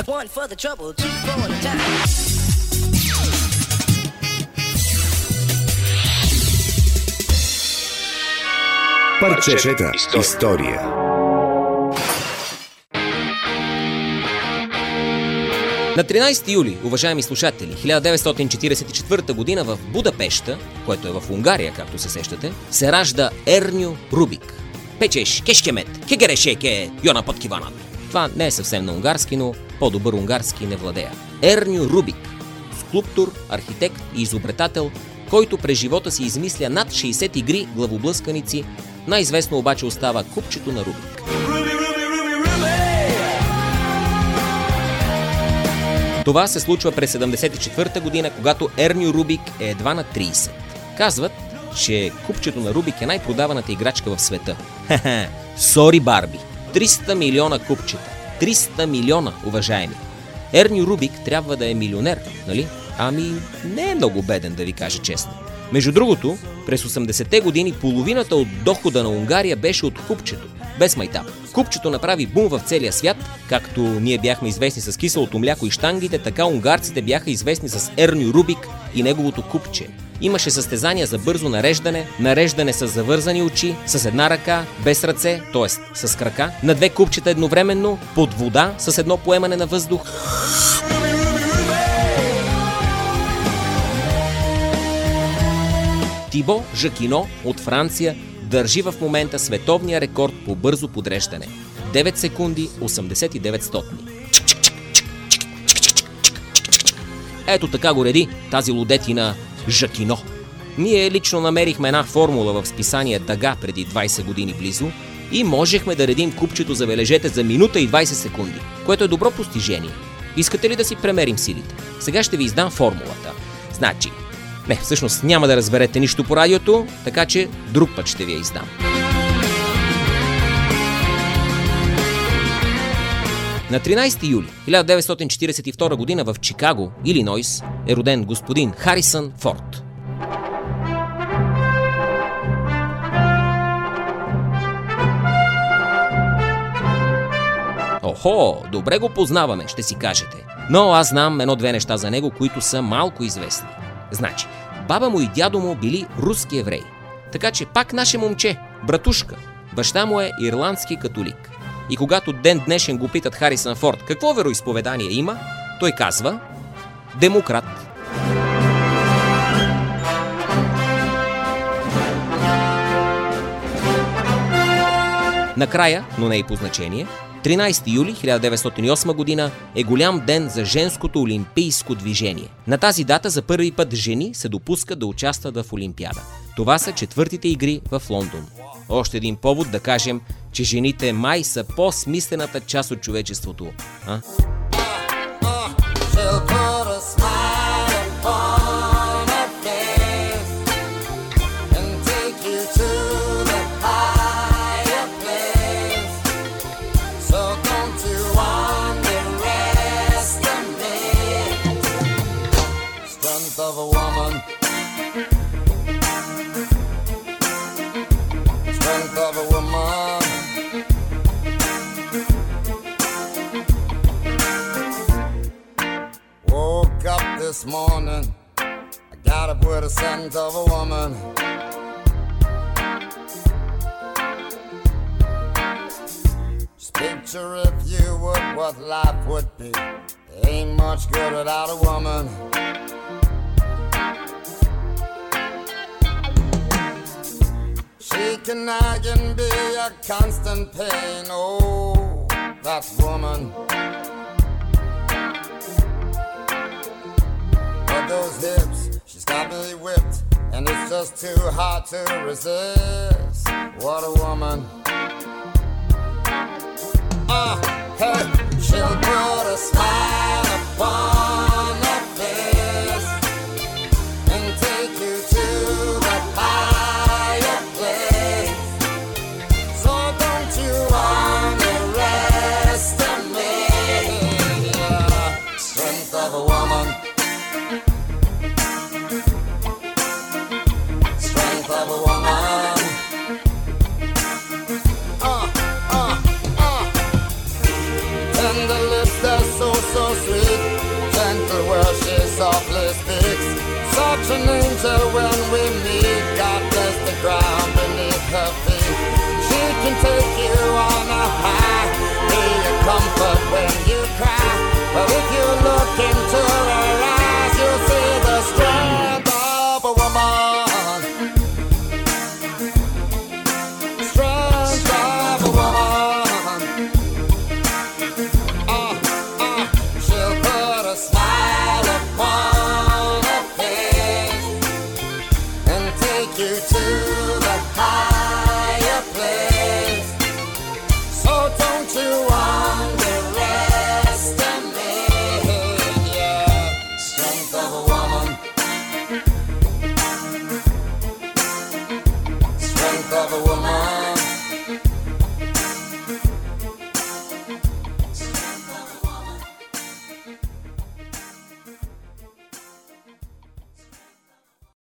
One for the trouble, two for the time. Парчета история. На 13 юли, уважаеми слушатели, 1944 година в Будапеща, което е в Унгария, както се сещате, се ражда Ерню Рубик. Печеш, кешкемет, кегерешеке, йона подкиванат. Това не е съвсем на унгарски, но по-добър унгарски не владея. Ерню Рубик, скулптор, архитект и изобретател, който през живота си измисля над 60 игри главоблъсканици, най-известно обаче остава купчето на Рубик. Това се случва през 1974 година, когато Ерню Рубик е едва на 30. Казват, че купчето на Рубик е най-продаваната играчка в света. Ха-ха, сори Барби. 300 милиона купчета. 300 милиона, уважаеми. Ерню Рубик трябва да е милионер, нали? Ами, не е много беден, да ви кажа честно. Между другото, през 80-те години половината от дохода на Унгария беше от купчето, без майтап. Купчето направи бум в целия свят, както ние бяхме известни с киселото мляко и щангите, така унгарците бяха известни с Ерню Рубик и неговото купче. Имаше състезания за бързо нареждане с завързани очи, с една ръка, без ръце, т.е. с крака, на две купчета едновременно, под вода, с едно поемане на въздух. Тибо Жакино от Франция държи в момента световния рекорд по бързо подреждане. 9 секунди 89 стотни. Ето така го реди тази лудетина Жакино. Ние лично намерихме една формула в списание Дага преди 20 години близо и можехме да редим купчето, забележете, за минута и 20 секунди, което е добро постижение. Искате ли да си премерим силите? Сега ще ви издам формулата. Значи, не, всъщност няма да разберете нищо по радиото, така че друг път ще ви я издам. На 13 юли 1942 година в Чикаго, Илинойс, е роден господин Харисън Форд. Охо, добре го познаваме, ще си кажете. Но аз знам едно-две неща за него, които са малко известни. Значи, баба му и дядо му били руски евреи. Така че пак наше момче, братушка. Баща му е ирландски католик. И когато ден днешен го питат Харисън Форд какво вероизповедание има, той казва демократ. Накрая, но не и по значение, 13 юли 1908 година е голям ден за женското олимпийско движение. На тази дата за първи път жени се допускат да участват в Олимпиада. Това са четвъртите игри в Лондон. Още един повод да кажем, че жените май са по-смислената част от човечеството. А? This morning, I got up with a scent of a woman. Just picture if you would what life would be. There ain't much good without a woman. She can nag and be a constant pain. Oh, that woman. Those hips, she's got me whipped, and it's just too hard to resist. What a woman. Hey, she'll put a smile upon her face and take you to the higher place. So don't you underestimate the strength of a woman. speaks. Such an angel when we meet. God bless the ground beneath her feet. She can take you on a high. Be a comfort.